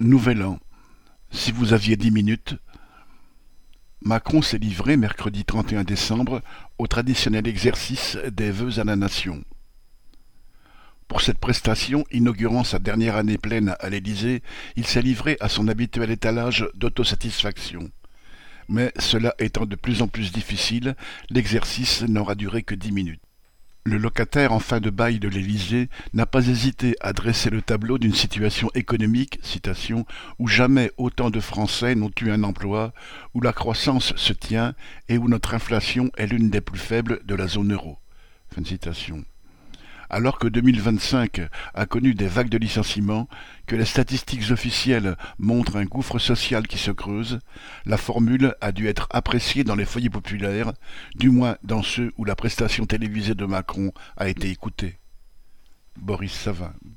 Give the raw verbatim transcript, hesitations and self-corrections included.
Nouvel An. Si vous aviez dix minutes, Macron s'est livré mercredi trente et un décembre au traditionnel exercice des vœux à la nation. Pour cette prestation, inaugurant sa dernière année pleine à l'Élysée, il s'est livré à son habituel étalage d'autosatisfaction. Mais cela étant de plus en plus difficile, l'exercice n'aura duré que dix minutes. Le locataire en fin de bail de l'Élysée n'a pas hésité à dresser le tableau d'une situation économique, citation, où jamais autant de Français n'ont eu un emploi, où la croissance se tient et où notre inflation est l'une des plus faibles de la zone euro. Fin de citation. Alors que deux mille vingt-cinq a connu des vagues de licenciements, que les statistiques officielles montrent un gouffre social qui se creuse, la formule a dû être appréciée dans les foyers populaires, du moins dans ceux où la prestation télévisée de Macron a été écoutée. Boris Savin.